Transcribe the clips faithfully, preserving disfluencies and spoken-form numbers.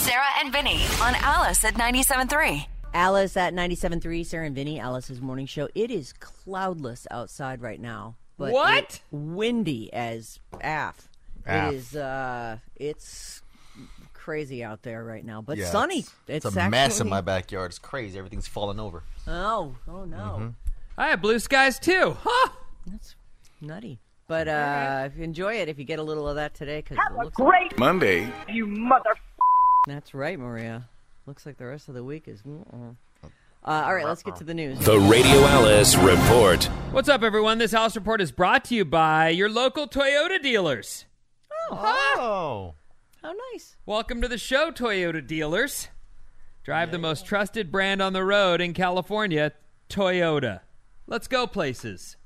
Sarah and Vinny on Alice at ninety-seven point three. Alice at ninety-seven point three, Sarah and Vinny, Alice's morning show. It is cloudless outside right now. But what? It's windy as F. Af. It is, uh, it's crazy out there right now, but Yeah, sunny. It's, It's, it's a actually, mess in my backyard. It's crazy. Everything's falling over. Oh, oh no. Mm-hmm. I have blue skies too. Huh? That's nutty. But uh, enjoy it if you get a little of that today. Cause Have it a looks great like, Monday, you mother. That's right, Maria. Looks like the rest of the week is. Uh, all right, let's get to the news. The Radio Alice Report. What's up, everyone? This Alice Report is brought to you by your local Toyota dealers. Oh. How nice. Welcome to the show, Toyota dealers. Drive the most trusted brand on the road in California, Toyota. Let's go places.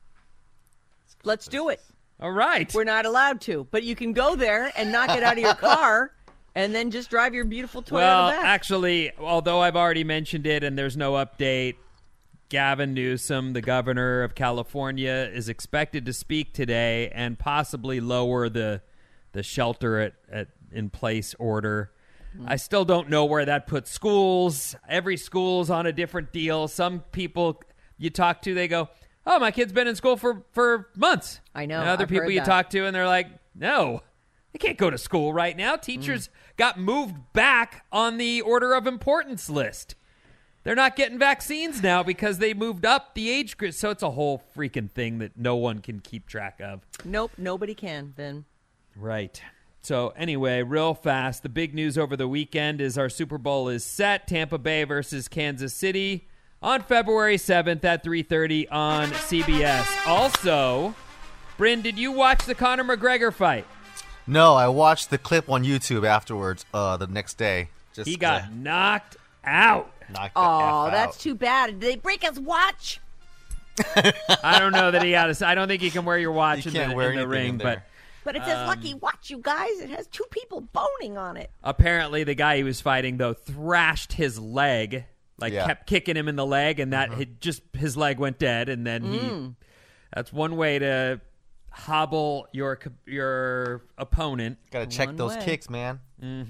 Let's do it. All right. We're not allowed to, but you can go there and not get out of your car and then just drive your beautiful Toyota well, back. actually, although I've already mentioned it and there's no update, Gavin Newsom, the governor of California, is expected to speak today and possibly lower the the shelter at, at in place order. Mm. I still don't know where that puts schools. Every school's on a different deal. Some people you talk to, they go, oh, my kid's been in school for, for months. I know. And other I've people heard you that. talk to, and they're like, no, they can't go to school right now. Teachers mm. got moved back on the order of importance list. They're not getting vaccines now because they moved up the age group. So it's a whole freaking thing that no one can keep track of. Nope, nobody can, Vin. Right. So anyway, real fast, the big news over the weekend is our Super Bowl is set. Tampa Bay versus Kansas City on February seventh at three thirty on C B S. Also, Bryn, did you watch the Conor McGregor fight? No, I watched the clip on YouTube afterwards uh, the next day. Just He got uh, knocked out. knocked the Oh, F that's out. too bad. Did they break his watch? I don't know that he had a, I don't think you can wear your watch You in can't the, wear in the anything ring, in but there. But it says lucky watch, you guys. It has two people boning on it. apparently the guy he was fighting, though, thrashed his leg, like Yeah. kept kicking him in the leg, and that hit, just his leg went dead, and then he that's one way to hobble your co- your opponent. Gotta check One those way. kicks, man.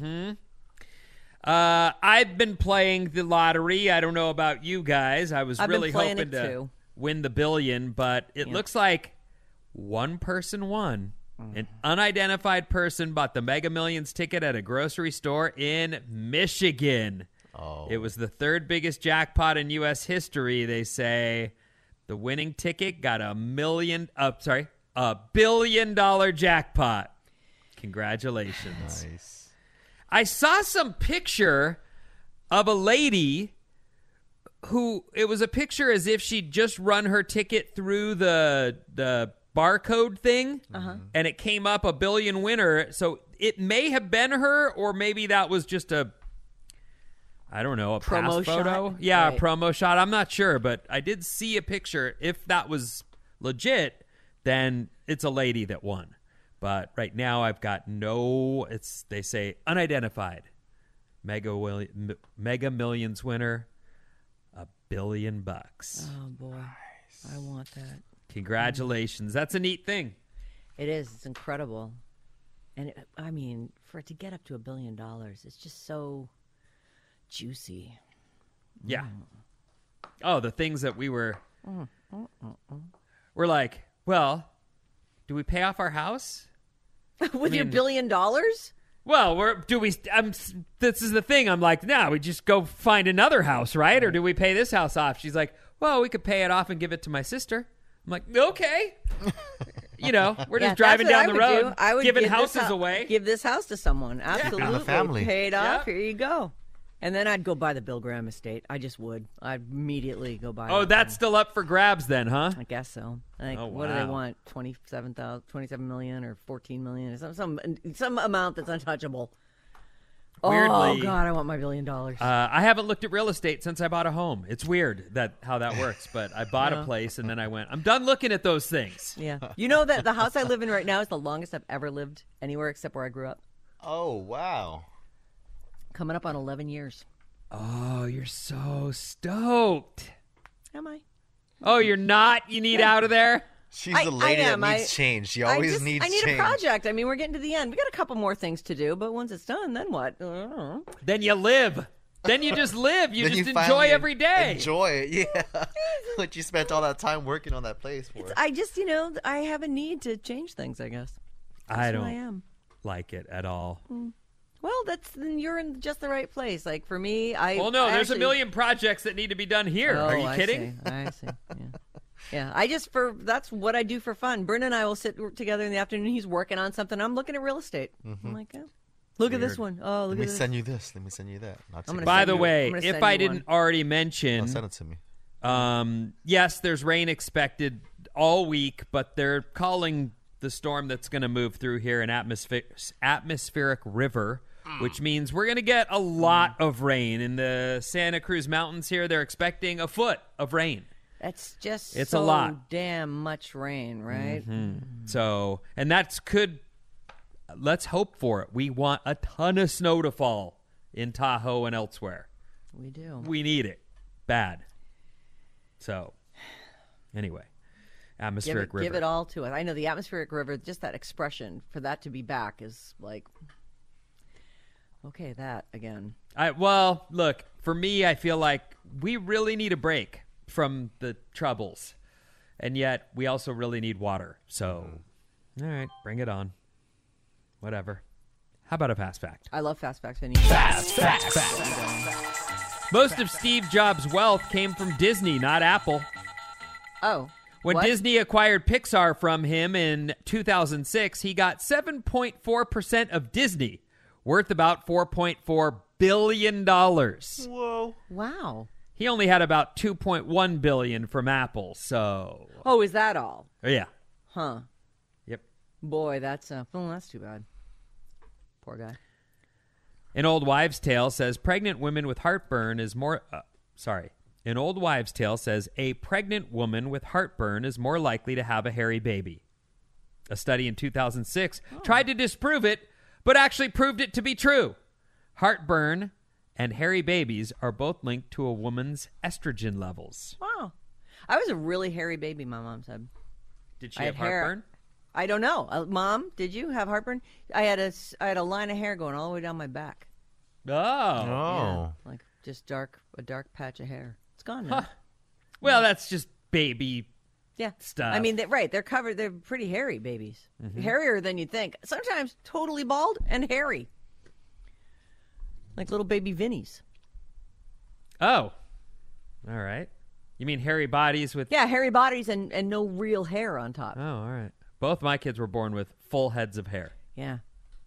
Uh, I've been playing the lottery. I don't know about you guys. I was I've been really playing hoping it to too. win the billion, but it Yeah. looks like one person won. An unidentified person bought the Mega Millions ticket at a grocery store in Michigan. Oh. It was the third biggest jackpot in U S history, they say. The winning ticket got a million, uh, sorry, a billion dollar jackpot. Congratulations. Nice. I saw some picture of a lady who, it was a picture as if she'd just run her ticket through the the barcode thing, and it came up a billion winner. So it may have been her, or maybe that was just a, I don't know, a Promo pass photo. shot? Yeah, Right. a promo shot. I'm not sure, but I did see a picture. If that was legit, then it's a lady that won. But right now, I've got no. It's they say unidentified. Mega Will, M- Mega Millions winner, a billion bucks. Oh, boy. I want that. Congratulations! That's a neat thing. It is. It's incredible. And, it, I mean, for it to get up to a billion dollars, it's just so juicy. Yeah. Oh, the things that we were. We're like, well, do we pay off our house? With your mean- billion dollars? Well, we're do we? I'm. This is the thing. I'm like, no, we just go find another house, right? Or do we pay this house off? She's like, well, we could pay it off and give it to my sister. I'm like, okay. You know, we're just Yeah, driving that's what down the I would road, do. I would giving give this houses hou- away. Give this house to someone. Absolutely. family. Pay it off. Yeah. Here you go. And then I'd go buy the Bill Graham estate. I just would. I'd immediately go buy Oh, it. that's still up for grabs then, huh? I guess so. Like, Oh, what do they wow. want? twenty-seven thousand, twenty-seven million or fourteen million? Some, some, some amount that's untouchable. Weirdly, oh, God, I want my billion dollars. Uh, I haven't looked at real estate since I bought a home. It's weird that how that works, but I bought Yeah. a place and then I went, I'm done looking at those things. yeah. You know that the house I live in right now is the longest I've ever lived anywhere except where I grew up. Oh, wow. Coming up on eleven years. Oh, you're so stoked. Am I? Oh, you're not? You need out of there? She's I- the lady I am. that needs I- change. She I always just- needs I need change. a project. I mean, we're getting to the end. We got a couple more things to do, but once it's done, then what? I don't know. Then you live. Then you just live. You Then just you enjoy finally every day. Enjoy it, yeah. Like you spent all that time working on that place for. I just, you know, I have a need to change things, I guess. That's I who don't I am. like it at all. Well, that's then you're in just the right place. Like for me, I Well, no, I there's actually, a million projects that need to be done here. Oh, Are you I kidding? see. I see. Yeah. Yeah, I just for that's what I do for fun. Bryn and I will sit together in the afternoon. He's working on something. I'm looking at real estate. I'm like, oh, look at this one. Oh, look Let at me this. send you this. Let me send you that. Not I'm gonna By send the you- way, I'm gonna if send I you didn't one. already Oh, mention, send it to me. um, yes, there's rain expected all week, but they're calling the storm that's going to move through here an atmospher- atmospheric river, which means we're going to get a lot of rain. In the Santa Cruz Mountains here, they're expecting a foot of rain. That's just It's so a lot. damn much rain, right? So, and that's could, let's hope for it. We want a ton of snow to fall in Tahoe and elsewhere. We do. We need it bad. So, anyway, Give atmospheric it, river. give it all to us. I know the atmospheric river. Just that expression for that to be back is like, okay, that again. I well, look, for me, I feel like we really need a break from the troubles, and yet we also really need water. So, all right, bring it on. Whatever. How about a fast fact? I love fast facts, Vinny. Fast facts. Most of Steve Jobs' wealth came from Disney, not Apple. Oh, When what? Disney acquired Pixar from him in two thousand six, he got seven point four percent of Disney, worth about four point four billion dollars. Whoa. Wow. He only had about two point one billion dollars from Apple, so Oh, is that all? yeah. Huh. Yep. Boy, that's uh, oh, that's too bad. Poor guy. An old wives' tale says pregnant women with heartburn is more uh, sorry. An old wives' tale says a pregnant woman with heartburn is more likely to have a hairy baby. A study in two thousand six tried to disprove it, but actually proved it to be true. Heartburn and hairy babies are both linked to a woman's estrogen levels. Wow. I was a really hairy baby, my mom said. Did she I have had hair- heartburn? I don't know. Uh, Mom, did you have heartburn? I had a, s- I had a line of hair going all the way down my back. Oh. Oh. Like just dark, a dark patch of hair. It's gone now. Huh. Well, that's just baby. Yeah. Stuff. I mean, they, right. They're covered. They're pretty hairy babies. Mm-hmm. Hairier than you'd think. Sometimes totally bald and hairy. Like little baby Vinnies. Oh. All right. You mean hairy bodies with... Yeah, hairy bodies and, and no real hair on top. Oh, all right. Both my kids were born with full heads of hair. Yeah.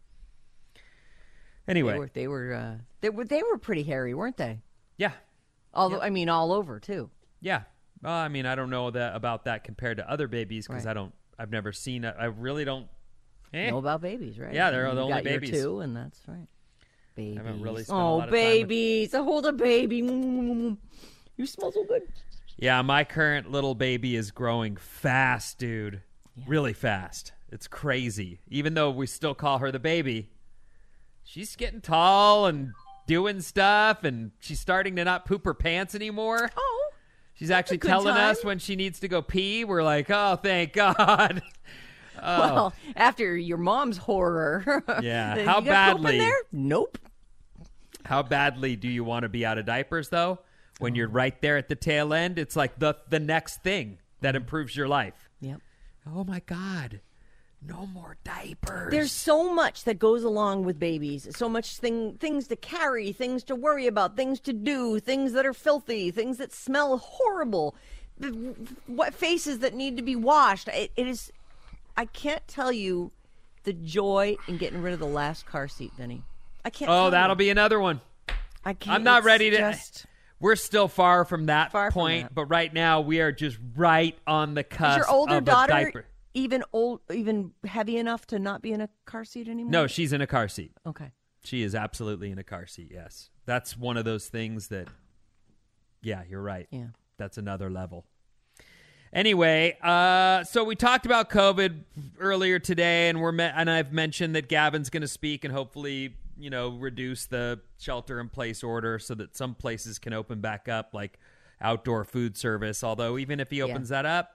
Anyway. They were they were uh, they were they were pretty hairy, weren't they? Yeah. Although I mean all over too. Yeah. Well, I mean, I don't know that about that compared to other babies because Right. I don't... I've never seen it. I really don't... Eh. Know about babies, right? Yeah, they're You the only got your babies. two, and that's right. Babies. haven't really spent a oh, lot of time with- babies! I hold a baby. You smell so good. Yeah, my current little baby is growing fast, dude. Really fast. It's crazy. Even though we still call her the baby, she's getting tall and doing stuff, and she's starting to not poop her pants anymore. Oh, She's actually good telling us time. when she needs to go pee. We're like, oh, thank God. Oh. well, after your mom's horror. Yeah, You how got poop in badly? there? Nope. How badly do you want to be out of diapers, though? When you're right there at the tail end, it's like the the next thing that improves your life. Yep. Oh, my God. No more diapers. There's so much that goes along with babies. So much thing, things to carry, things to worry about, things to do, things that are filthy, things that smell horrible, the, what faces that need to be washed. It, it is. I can't tell you the joy in getting rid of the last car seat, Vinny. I can't. Oh, tell that'll you. be another one. I can't. I'm not it's ready to. Just, We're still far from that Far from point, that. but right now we are just right on the is cusp your older of a daughter diaper. even old, even heavy enough to not be in a car seat anymore? No, she's in a car seat. Okay. She is absolutely in a car seat, yes. That's one of those things that, yeah, you're right. Yeah. That's another level. Anyway, uh, so we talked about COVID earlier today, and we're me- and I've mentioned that Gavin's going to speak and hopefully, you know, reduce the shelter-in-place order so that some places can open back up, like outdoor food service. Although even if he opens that up, at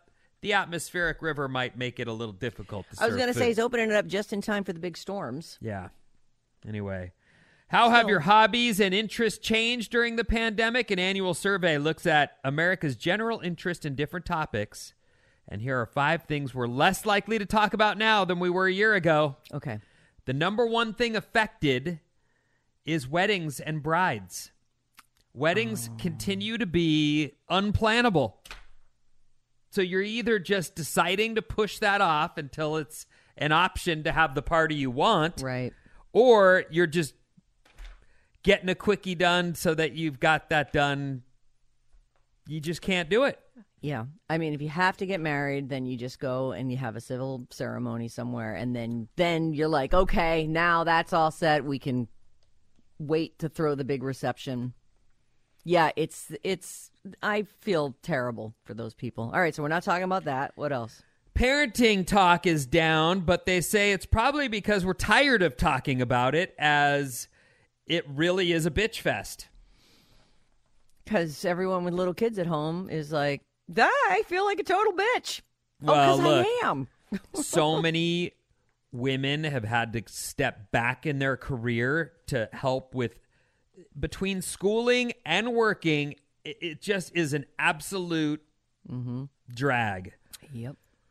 the atmospheric river might make it a little difficult to I was serve going to say food. he's opening it up just in time for the big storms. Yeah. Anyway, how have So- your hobbies and interests changed during the pandemic? An annual survey looks at America's general interest in different topics. And here are five things we're less likely to talk about now than we were a year ago. Okay. The number one thing affected is weddings and brides. Weddings Oh. continue to be unplannable. So you're either just deciding to push that off until it's an option to have the party you want, Right. or you're just getting a quickie done so that you've got that done. You just can't do it. Yeah. I mean, if you have to get married, then you just go and you have a civil ceremony somewhere. And then, then you're like, okay, now that's all set. We can wait to throw the big reception. Yeah, it's, it's, I feel terrible for those people. All right. So we're not talking about that. What else? Parenting talk is down, but they say it's probably because we're tired of talking about it, as it really is a bitch fest. Because everyone with little kids at home is like, "Ah, I feel like a total bitch. Well, oh, because look. I am. So many women have had to step back in their career to help with between schooling and working. It, it just is an absolute drag. Yep.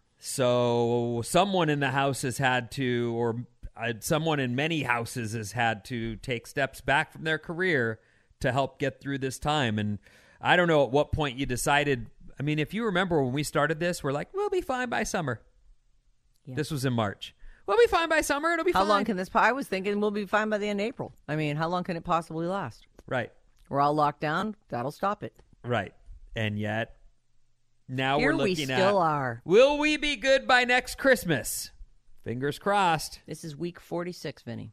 So someone in the house has had to, or uh, someone in many houses has had to take steps back from their career to help get through this time. And I don't know at what point you decided. I mean, if you remember when we started this, we're like, we'll be fine by summer. Yeah. This was in March. We'll be fine by summer. It'll be How fine. long can this? po- I was thinking we'll be fine by the end of April. I mean, how long can it possibly last? Right, We're all locked down. That'll stop it. right. And yet, now Here we're we looking still at, are. will we be good by next Christmas? Fingers crossed. This is week forty-six, Vinny.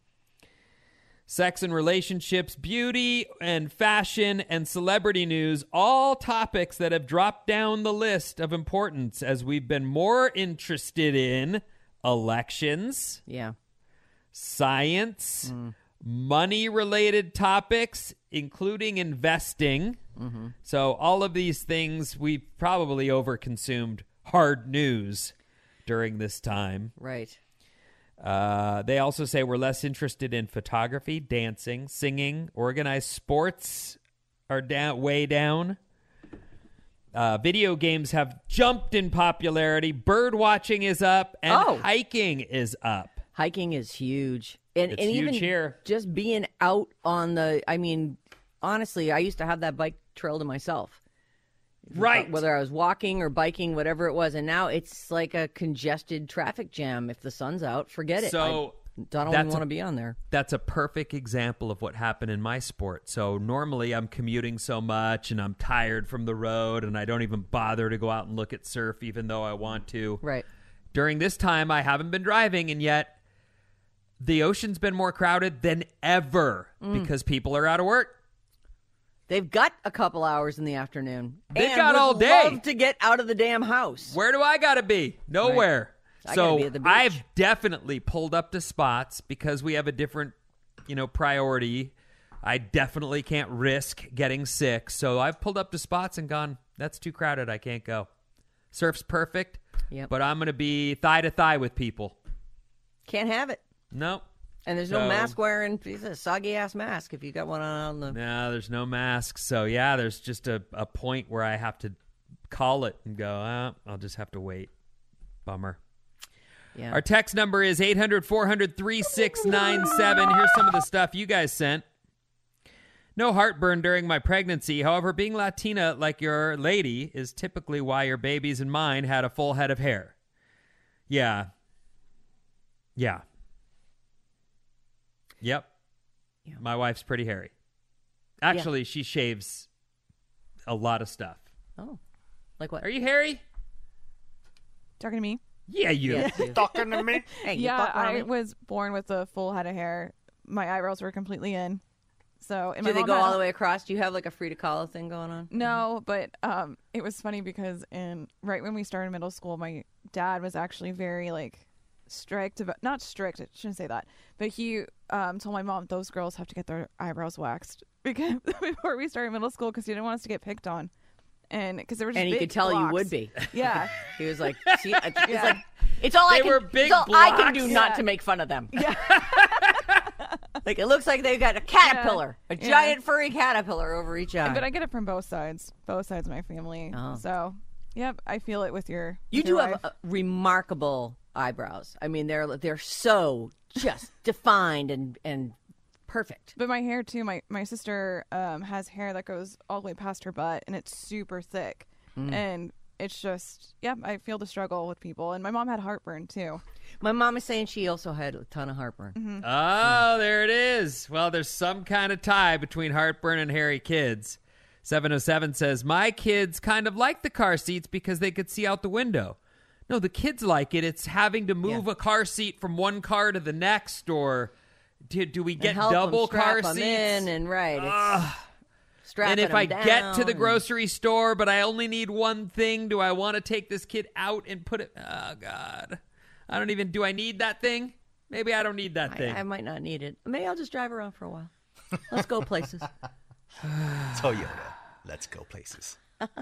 Sex and relationships, beauty and fashion, and celebrity news, all topics that have dropped down the list of importance as we've been more interested in elections, Yeah. science, Mm. money-related topics, including investing. Mm-hmm. So all of these things, we've probably overconsumed hard news during this time. Right. Uh, they also say we're less interested in photography, dancing, singing, organized sports are down, way down. Uh, video games have jumped in popularity. Bird watching is up, and Oh. hiking is up. Hiking is huge. And, It's and huge even here. just being out on the, I mean, honestly, I used to have that bike trail to myself. Right. Whether I was walking or biking, whatever it was. And now it's like a congested traffic jam. If the sun's out, forget it. So I don't that's even want a- to be on there. That's a perfect example of what happened in my sport. So normally I'm commuting so much and I'm tired from the road and I don't even bother to go out and look at surf even though I want to. Right. During this time, I haven't been driving, and yet the ocean's been more crowded than ever Mm. because people are out of work. They've got a couple hours in the afternoon. They've and got would all day. love to get out of the damn house. Where do I got to be? Nowhere. I so gotta be at the beach. I've definitely pulled up to spots because we have a different, you know, priority. I definitely can't risk getting sick. So I've pulled up to spots and gone, that's too crowded. I can't go. Surf's perfect, Yep. but I'm going to be thigh to thigh with people. Can't have it. Nope. And there's So- no mask wearing. It's a soggy ass mask if you got one on the. No, there's no mask. So, yeah, there's just a, a point where I have to call it and go, oh, I'll just have to wait. Bummer. Yeah. Our text number is eight hundred, four hundred, three six nine seven. Here's some of the stuff you guys sent. No heartburn during my pregnancy. However, being Latina like your lady is typically why your babies and mine had a full head of hair. Yeah. Yeah. Yep. Yeah. My wife's pretty hairy. Actually, she shaves a lot of stuff. Oh, like what? Are you hairy? Talking to me? Yeah, you. Yes, you. Talking to me? Hey, you Yeah, fuck around I me? was born with a full head of hair. My eyebrows were completely in. So, and Do my they mom go had all a- the way across? Do you have like a Frida Kahlo thing going on? No, but um, it was funny because in right when we started middle school, my dad was actually very like strict about not strict. I shouldn't say that, but he um, told my mom those girls have to get their eyebrows waxed because before we started middle school because he didn't want us to get picked on. and because there were just And he big could tell you blocks. would be. Yeah. He was like, see, it's like, it's all They I can, were big it's all I can do blocks. not Yeah. to make fun of them. Yeah. Like, it looks like they've got a caterpillar, a Yeah. giant furry caterpillar over each eye. But I get it from both sides, both sides of my family. Oh. So, yep, I feel it with your. You with do your have wife. uh, remarkable eyebrows. I mean, they're they're so just defined and and perfect. But my hair too. My my sister um, has hair that goes all the way past her butt, and it's super thick, Mm. and it's just yeah. I feel the struggle with people, and my mom had heartburn too. My mom is saying she also had a ton of heartburn. Mm-hmm. Oh, there it is. Well, there's some kind of tie between heartburn and hairy kids. seven oh seven says, my kids kind of like the car seats because they could see out the window. No, the kids like it. It's having to move Yeah. a car seat from one car to the next, or do, do we get And help 'em double strap car 'em seats? in and right. It's strapping And if 'em I get to the down. grocery store, but I only need one thing, do I want to take this kid out and put it? Oh, God. I don't even, do I need that thing? Maybe I don't need that thing. I, I might not need it. Maybe I'll just drive around for a while. Let's go places. Toyota. Let's go places.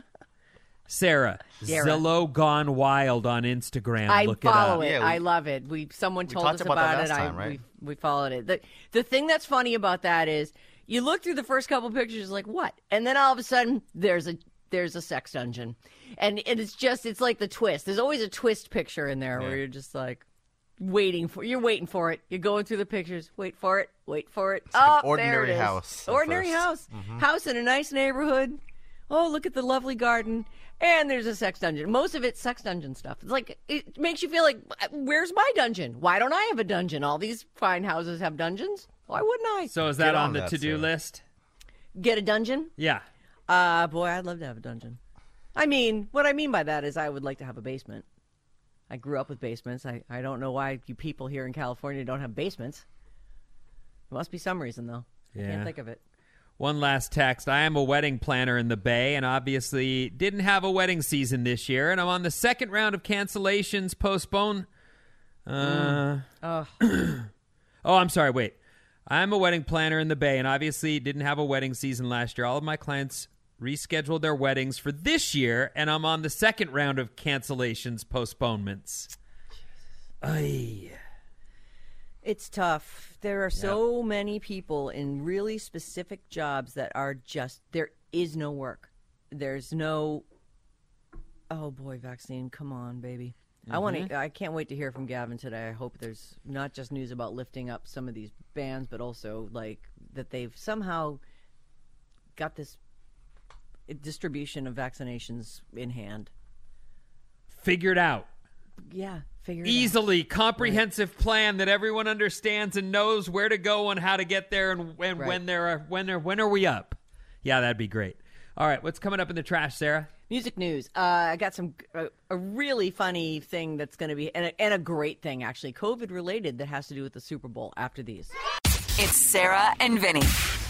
Sarah, Sarah. Zillow Gone Wild on Instagram. I Look follow it it. up. Yeah, we- I love it. We someone told talked us about about, that it. last I time, right? we, we followed it. The the thing that's funny about that is you look through the first couple pictures like what, and then all of a sudden there's a there's a sex dungeon, and, and it's just it's like the twist. There's always a twist picture in there where Yeah. you're just like waiting for you're waiting for it. You're going through the pictures. Wait for it. Wait for it. like oh, an ordinary there it is. house at Ordinary first. house. House in a nice neighborhood. Oh, look at the lovely garden. And there's a sex dungeon. Most of it's sex dungeon stuff. It's like, it makes you feel like, where's my dungeon? Why don't I have a dungeon? All these fine houses have dungeons. Why wouldn't I? So is that Get on, on the that, to-do Sarah. list? Get a dungeon? Yeah. Uh, boy, I'd love to have a dungeon. I mean, what I mean by that is I would like to have a basement. I grew up with basements. I, I don't know why you people here in California don't have basements. There must be some reason, though. I Yeah. can't think of it. One last text. I am a wedding planner in the Bay and obviously didn't have a wedding season this year, and I'm on the second round of cancellations, postpone. Uh, Oh, oh, I'm sorry. Wait. I'm a wedding planner in the Bay and obviously didn't have a wedding season last year. All of my clients rescheduled their weddings for this year, and I'm on the second round of cancellations, postponements. Ay. it's tough. There are so many people in really specific jobs that are just, there is no work. There's no, oh boy, vaccine, come on, baby. I want to, I can't wait to hear from Gavin today. I hope there's not just news about lifting up some of these bans, but also like that they've somehow got this distribution of vaccinations in hand. Figured out. Yeah, figure it out. Easily comprehensive plan that everyone understands and knows where to go and how to get there and when Right. when there are when are when are we up? Yeah, that'd be great. All right, what's coming up in the trash, Sarah? Music news. Uh, I got some uh, a really funny thing that's going to be and a, and a great thing actually, COVID related, that has to do with the Super Bowl after these. It's Sarah and Vinny.